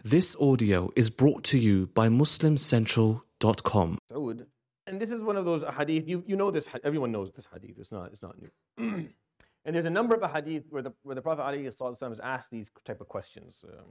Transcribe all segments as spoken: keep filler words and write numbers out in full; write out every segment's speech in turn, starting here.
This audio is brought to you by Muslim Central dot com. And this is one of those hadith, you, you know this, everyone knows this hadith, it's not, it's not new. And there's a number of hadith where the, where the Prophet ﷺ has asked these type of questions. Um,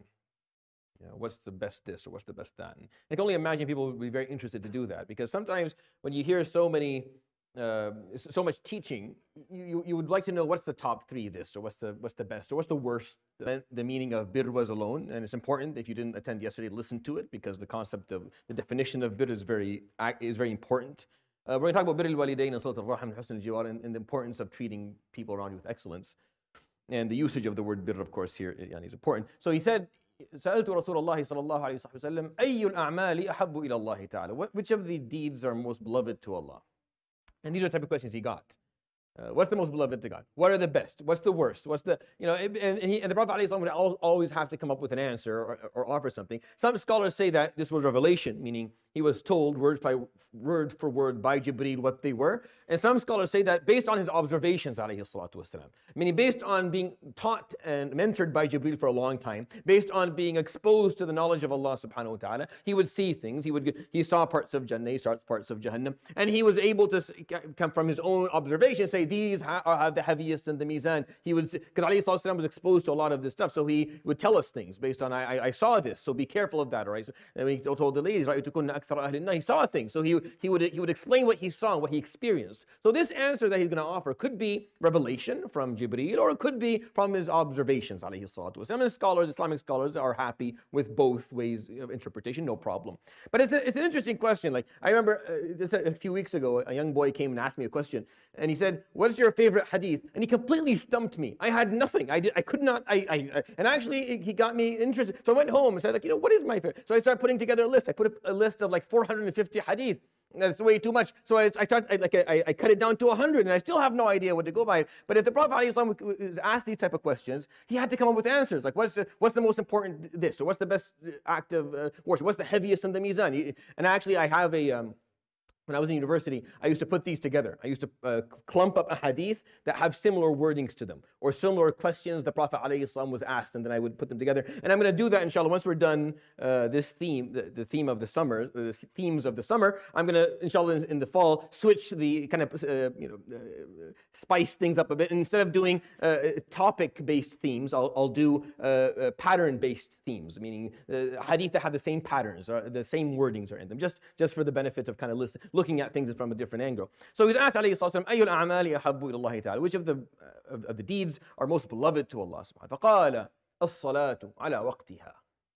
you know, what's the best this or what's the best that? And I can only imagine people would be very interested to do that, because sometimes when you hear so many, uh, so much teaching, you, you would like to know what's the top three this, or what's the, what's the best, or what's the worst. The meaning of birr was alone, and it's important, if you didn't attend yesterday, listen to it, because the concept of, the definition of birr is very, is very important. Uh, we're going to talk about birr al-walidayn and salat al-rahim and husn al-jiwar, and, and the importance of treating people around you with excellence. And the usage of the word birr, of course, here is important. So he said, سألت رسول الله صلى الله عليه وسلم أي الأعمال أحب إلى الله تعالى. Which of the deeds are most beloved to Allah? And these are the type of questions he got. Uh, what's the most beloved to God? What are the best? What's the worst? What's the, you know, and, and, he, and the Prophet ﷺ would always have to come up with an answer or, or offer something. Some scholars say that this was revelation, meaning he was told word by word for word by Jibreel what they were. And some scholars say that based on his observations, alayhi salatu wasalam, meaning based on being taught and mentored by Jibreel for a long time, based on being exposed to the knowledge of Allah subhanahu wa ta'ala, he would see things. He would he saw parts of Jannah, he saw parts of Jahannam, and he was able to come from his own observation, say these have the heaviest in the mizan. He would, because alayhi salatu wasalam was exposed to a lot of this stuff, so he would tell us things based on I, I saw this, so be careful of that. Right? So, and when he told the ladies, right, he saw things, so he he would he would explain what he saw, what he experienced. So this answer that he's going to offer could be revelation from Jibreel, or it could be from his observations, alayhi salatu wasalam. And scholars, Islamic scholars, are happy with both ways of interpretation, no problem. But it's, a, it's an interesting question. Like I remember uh, just a, a few weeks ago, a young boy came and asked me a question, and he said, "What's your favorite hadith?" And he completely stumped me. I had nothing. I did. I could not. I. I, I and actually, he got me interested. So I went home and said, like, you know, what is my favorite? So I started putting together a list. I put a, a list of like four hundred fifty hadith. That's way too much. So I, I started, I, like I, I cut it down to one hundred, and I still have no idea what to go by. But if the Prophet ﷺ was asked these type of questions, he had to come up with answers. Like, what's the, what's the most important this? Or what's the best act of uh, worship? What's the heaviest in the mizan? And actually, I have a... Um, When I was in university, I used to put these together. I used to uh, clump up a hadith that have similar wordings to them, or similar questions the Prophet ﷺ was asked, and then I would put them together. And I'm going to do that, inshallah, once we're done uh, this theme, the, the theme of the summer, the themes of the summer. I'm going to, inshallah, in, in the fall, switch the kind of, uh, you know, uh, spice things up a bit. And instead of doing uh, topic-based themes, I'll, I'll do uh, uh, pattern-based themes, meaning uh, hadith that have the same patterns, or the same wordings are in them, just, just for the benefit of kind of listening, looking at things from a different angle. So he's asked, alayhi salatu wasalam, أَيُّ الْأَعْمَالِ أَحَبُّ إِلَى اللَّهِ تَعَالَى, which of the, uh, of, of the deeds are most beloved to Allah subhanahu wa ta'ala? فَقَالَ الصَّلَاةُ عَلَى وَقْتِهَا,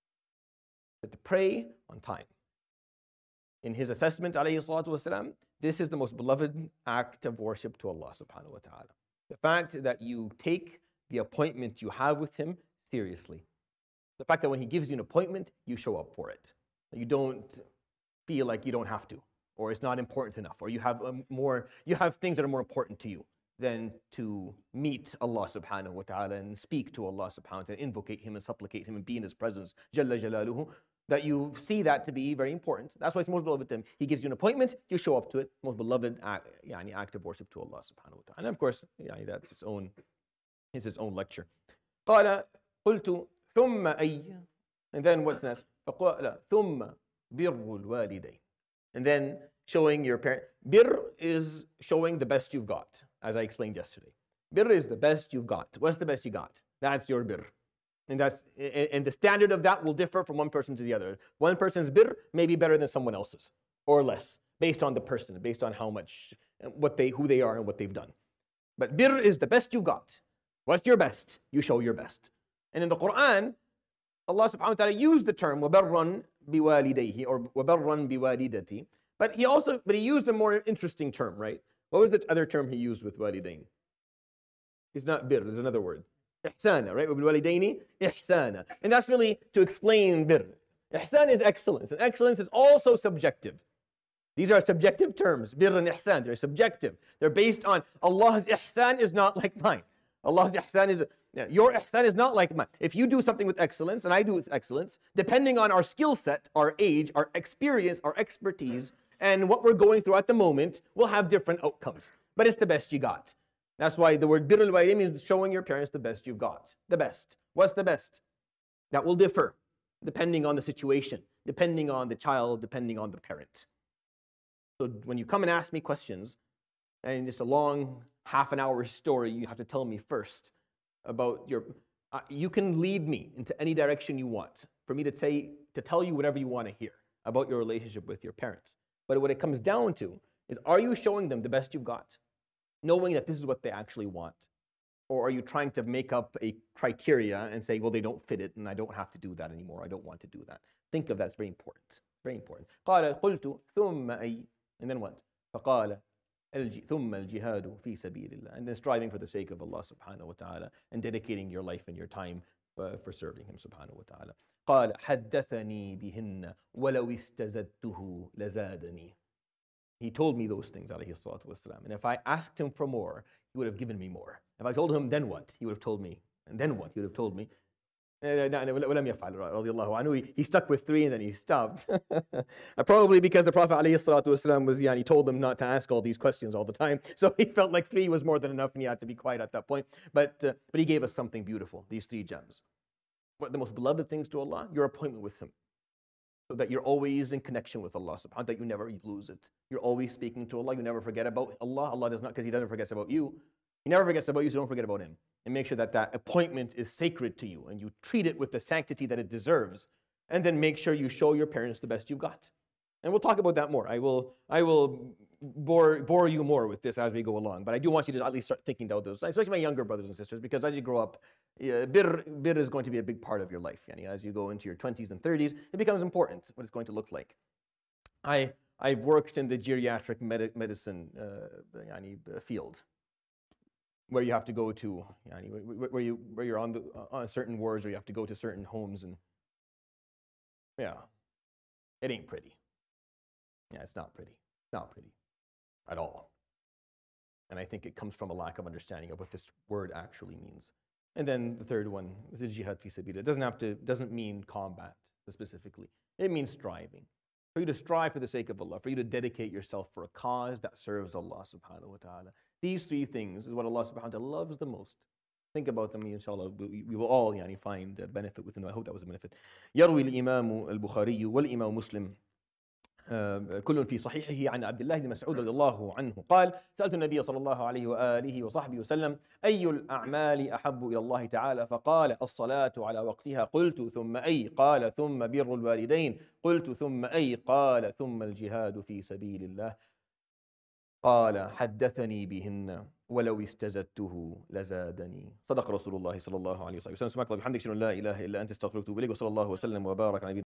that to pray on time. In his assessment, alayhi salatu wasalam, this is the most beloved act of worship to Allah subhanahu wa ta'ala. The fact that you take the appointment you have with him seriously. The fact that when he gives you an appointment, you show up for it. You don't feel like you don't have to, or it's not important enough, or you have um, more, you have things that are more important to you than to meet Allah subhanahu wa ta'ala and speak to Allah subhanahu wa ta'ala, invocate him and supplicate him and be in his presence, Jalla Jalaluhu, that you see that to be very important. That's why it's most beloved to him. He gives you an appointment, you show up to it. Most beloved act, yani, act of worship to Allah subhanahu wa ta'ala. And of course, yani, that's his own, it's his own lecture. قال قلت ثم أي, and then what's next? فقال ثم بر الوالدين. And then showing your parent. Bir is showing the best you've got, as I explained yesterday. Bir is the best you've got. What's the best you got? That's your bir. And that's and the standard of that will differ from one person to the other. One person's bir may be better than someone else's, or less, based on the person, based on how much, what they, who they are and what they've done. But bir is the best you got. What's your best? You show your best. And in the Quran, Allah subhanahu wa ta'ala used the term وَبَرًّا بِوَالِدَيْهِ, or وَبَرًّا بِوَالِدَتِي. But he also, but he used a more interesting term, right? What was the other term he used with walidain? It's not bir, there's another word. Ihsana, right? وَبِالْوَالِدَيْنِ إِحْسَانًا. And that's really to explain bir. Ihsan is excellence, and excellence is also subjective. These are subjective terms, bir and ihsan. They're subjective. They're based on Allah's ihsan is not like mine. Allah's ihsan is, your ihsan is not like mine. If you do something with excellence, and I do with excellence, depending on our skill set, our age, our experience, our expertise, and what we're going through at the moment, we'll have different outcomes. But it's the best you got. That's why the word birrul walidain means showing your parents the best you've got. The best. What's the best? That will differ. depending on the situation, depending on the child, depending on the parent. So when you come and ask me questions, and it's a long half an hour story, you have to tell me first about your, uh, you can lead me into any direction you want for me to say, to tell you whatever you want to hear about your relationship with your parents. But what it comes down to is, are you showing them the best you've got, knowing that this is what they actually want? Or are you trying to make up a criteria and say, well, they don't fit it and I don't have to do that anymore. I don't want to do that. Think of that. It's very important. Very important. قال قلت ثم أي, and then what? فقال ثم الجهاد في سبيل الله. And then striving for the sake of Allah subhanahu wa ta'ala and dedicating your life and your time uh, for serving Him subhanahu wa ta'ala. قال حدثني بهن ولو استزدته لزادني. He told me those things, alayhi salatu wasalam. And if I asked him for more, he would have given me more. If I told him, then what? He would have told me. And then what? He would have told me. ولم يفعل رضي الله عنه. He stuck with three and then he stopped. Probably because the Prophet alayhi salatu wasalam was, yeah, he told him not to ask all these questions all the time. So he felt like three was more than enough and he had to be quiet at that point. But, uh, but he gave us something beautiful, these three gems. What the most beloved things to Allah? Your appointment with Him. So that you're always in connection with Allah subhanahu wa ta'ala, that you never lose it. You're always speaking to Allah, you never forget about Allah. Allah does not, because He doesn't forget about you. He never forgets about you, so don't forget about Him. And make sure that that appointment is sacred to you and you treat it with the sanctity that it deserves. And then make sure you show your parents the best you've got. And we'll talk about that more. I will, I will bore, bore you more with this as we go along. But I do want you to at least start thinking about those, especially my younger brothers and sisters, because as you grow up, yeah, bir, bir is going to be a big part of your life. Yani, as you go into your twenties and thirties, it becomes important what it's going to look like. I, I've worked in the geriatric med medicine uh, yani, field, where you have to go to, yani, where, you, where you're on, the, on certain wards, or you have to go to certain homes, and yeah, it ain't pretty. Yeah, it's not pretty. It's not pretty at all. And I think it comes from a lack of understanding of what this word actually means. And then the third one is the jihad fi sabilillah. It doesn't have to, doesn't mean combat specifically. It means striving. For you to strive for the sake of Allah, for you to dedicate yourself for a cause that serves Allah subhanahu wa ta'ala. These three things is what Allah subhanahu wa ta'ala loves the most. Think about them, inshallah. We, we will all yani, find a benefit within them. I hope that was a benefit. يروي الإمام البخاري والإمام مسلم كل في صحيحه عن عبد الله بن مسعود رضي الله عنه قال سألت النبي صلى الله عليه وآله وصحبه وسلم أي الأعمال أحب إلى الله تعالى فقال الصلاة على وقتها قلت ثم أي قال ثم بر الوالدين قلت ثم أي قال ثم الجهاد في سبيل الله قال حدثني بهن ولو استزدته لزادني صدق رسول الله صلى الله عليه وسلم سبحانك اللهم وبحمدك أشهد أن لا إله إلا أنت أستغفرك وأتوب إليك وصلى الله وسلم وبارك على